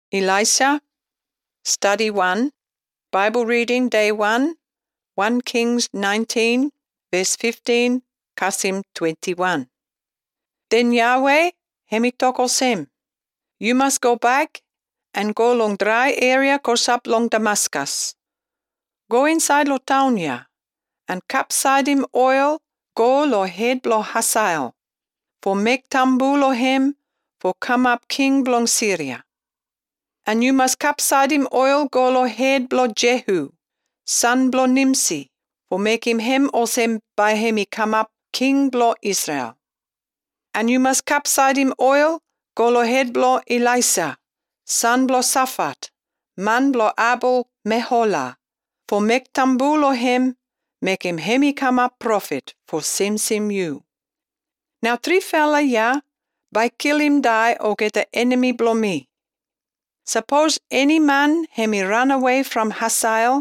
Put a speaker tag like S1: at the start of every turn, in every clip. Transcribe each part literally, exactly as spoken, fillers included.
S1: Elisha, Study one, Bible Reading Day one, First Kings nineteen, verse fifteen, Qasim twenty-one. Then Yahweh, Hemitokosem, you must go back and go long dry area Kosap long Damascus. Go inside lo Taunia, and capside him oil, go lo head blo Hasael, for make tambu lo him, for come up king blong Syria. And you must capside him oil, go lo head blo Jehu, son blo Nimsi, for make him hem osem by him he come up king blo Israel. And you must capside him oil, go lo head blo Elisa, son blo Safat, man blo Abel Meholah, for make tambu lo him, make him hem he come up prophet, for sim sim you. Now three fella ya, by kill him die or get the enemy blo me. Suppose any man hem he run away from Hasael,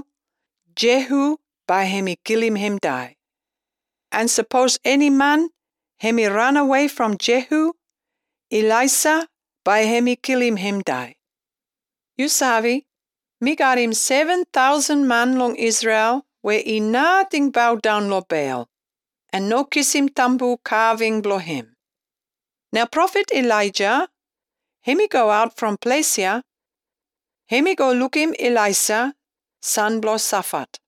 S1: Jehu by him he kill him him die. And suppose any man hem he run away from Jehu, Elisa by him he kill him him die. You sabi, me got him seven thousand man long Israel, where he nothing bow down lo Baal, and no kiss him tambu carving blo him. Now prophet Elijah, him he go out from place here, him he go look him Elisa, son blo Safat.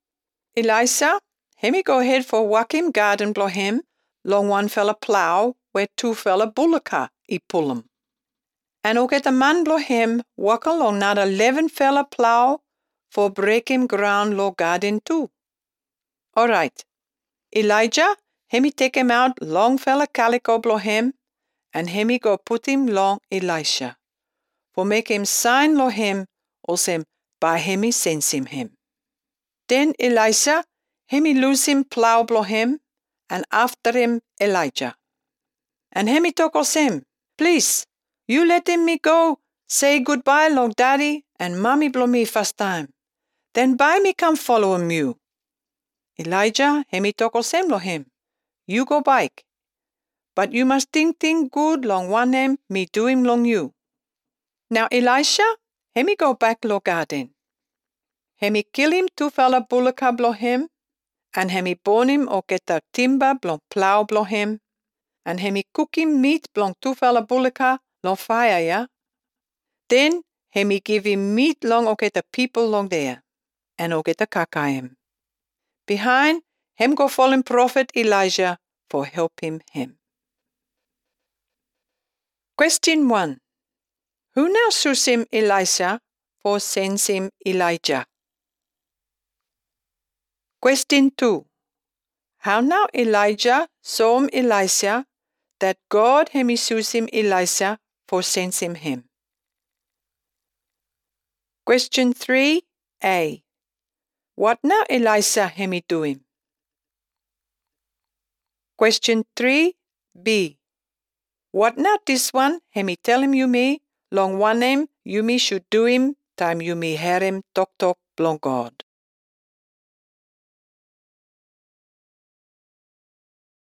S1: Elisa, him he go head for walk him garden blo him, long one fella plow, where two fella bullocka he pull him. And o get a man blo him walk along not eleven fella plow, for break him ground lo garden too. All right. Elijah, him he take him out long fella calico blo him, and him he go put him long Elisha, for make him sign lo him, osem by him he sends him him. Then Elisha, him he lose him plow blo him, and after him Elijah. And him he talk osem, please, you let him me go, say goodbye long daddy and mommy blo me first time. Then by me come follow him you. Elijah, him he talk osem lo him, you go bike. But you must think think good long one him, me do him long you. Now Elisha, him he go back lo garden. Him he kill him two fella bullocka blo him, and him he born him or get the timber blong plow blo him, and him he cook him meat blong two fella bullocka long fire, ya. Then him he give him meat long or get the people long there, and or get the kaka him. Behind him go follow him prophet Elijah for help him him. Question one. Who now sus him Elisha for sends him Elijah? Question two. How now Elijah saw him Elisha that God him sus him Elisha for sends him him? Question three A. What now Elisha him he do him? Question three B. What now this one him he tell him you me, long one name you me should do him, time you me hear him talk talk blong God.